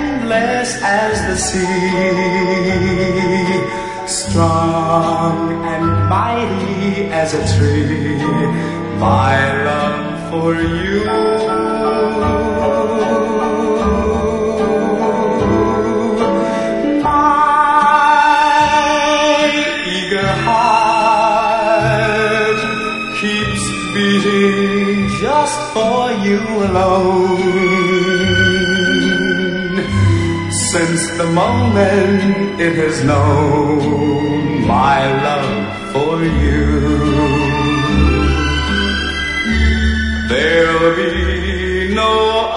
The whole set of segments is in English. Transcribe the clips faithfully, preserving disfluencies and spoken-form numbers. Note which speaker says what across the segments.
Speaker 1: endless as the sea, strong and mighty as a tree, my love for you. Keeps beating just for you alone. Since the moment it has known my love for you, there'll be no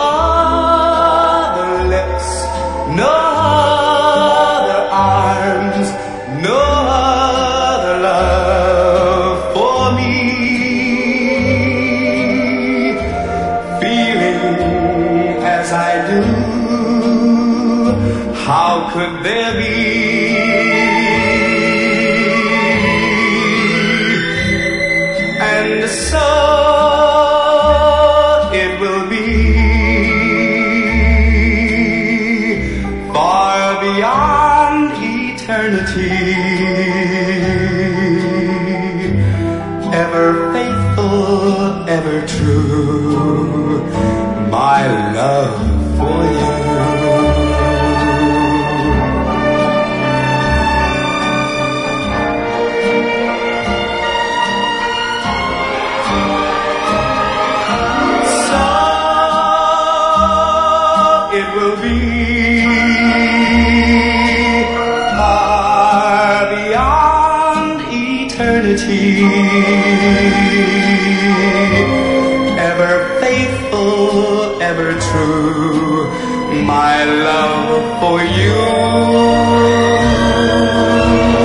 Speaker 1: other lips, no other arms, no other love for me. As I do, how could there be? And so it will be, far beyond eternity, ever faithful, ever true, my love for you. So it will be, far beyond eternity, ever faithful, ever true, my love for you.